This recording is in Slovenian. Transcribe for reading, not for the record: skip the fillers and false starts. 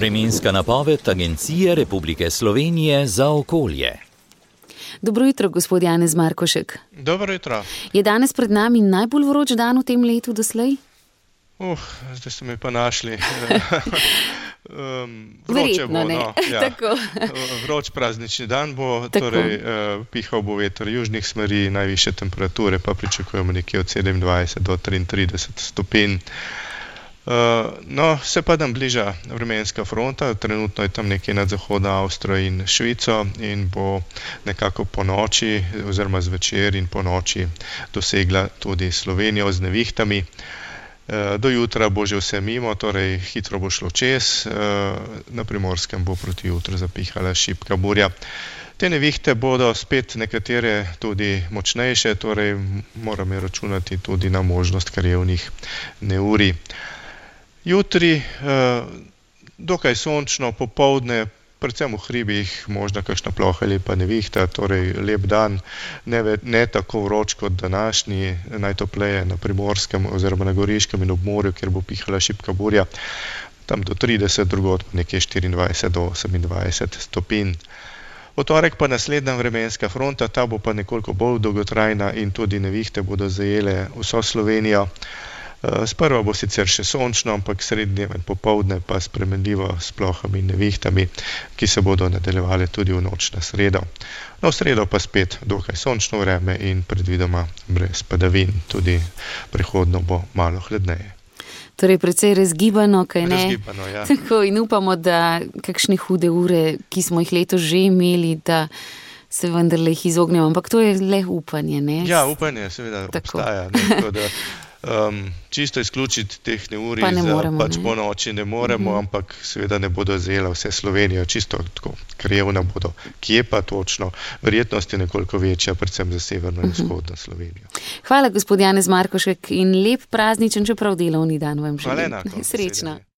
Vremenska napoved Agencije Republike Slovenije za okolje. Dobro jutro, gospod Janez Markošek. Dobro jutro. Je danes pred nami najbolj vroč dan v tem letu doslej? Zdaj ste me pa našli. Vroče bo, ne? Tako. Vroč praznični dan bo, Tako. Torej pihal bo veter južnih smeri, najvišje temperature pa pričakujemo nekje od 27 do 33 stopinj. Se pa nam bliža vremenska fronta, trenutno je tam nekje nad zahodno Avstrijo in Švico in bo nekako po noči oziroma zvečer in po noči dosegla tudi Slovenijo z nevihtami. Do jutra bo že vse mimo, torej hitro bo šlo čez, na Primorskem bo proti jutru zapihala šibka burja. Te nevihte bodo spet nekatere tudi močnejše, torej moramo računati tudi na možnost krajevnih neurij. Jutri dokaj sončno, popoldne, predvsem v hribih, možda kakšna ploha ali pa nevihta, torej lep dan, ne tako vroč kot današnji, najtopleje na Primorskem oziroma na Goriškem in ob morju, kjer bo pihala šibka burja, tam do 30, drugod pa nekje 24 do 28 stopinj. V torek pa naslednja vremenska fronta, ta bo pa nekoliko bolj dolgotrajna in tudi nevihte bodo zajele vso Slovenijo. Sprva bo sicer še sončno, ampak srednje in popoldne pa spremenljivo s plohami in nevihtami, ki se bodo nadaljevale tudi v noč na sredo. V sredo pa spet dokaj sončno vreme in predvidoma brez padavin, tudi prihodno bo malo hladneje. Torej precej razgibano, kaj ne? Razgibano, ja. Tako, in upamo, da kakšne hude ure, ki smo jih letos že imeli, da se vendarle jih izognemo, ampak to je le upanje, ne? Ja, upanje seveda obstaja, ne, tako da čisto izključiti teh neurij po noči ne moremo, ampak seveda ne bodo zajela vse Slovenijo, čisto tako krajevna bodo. Kje pa točno? Verjetnost je nekoliko večja, predvsem za severno in vzhodno Slovenijo. Hvala, gospod Janez Markošek, in lep prazničen, čeprav delovni dan vam želim. Hvala enako. Srečno.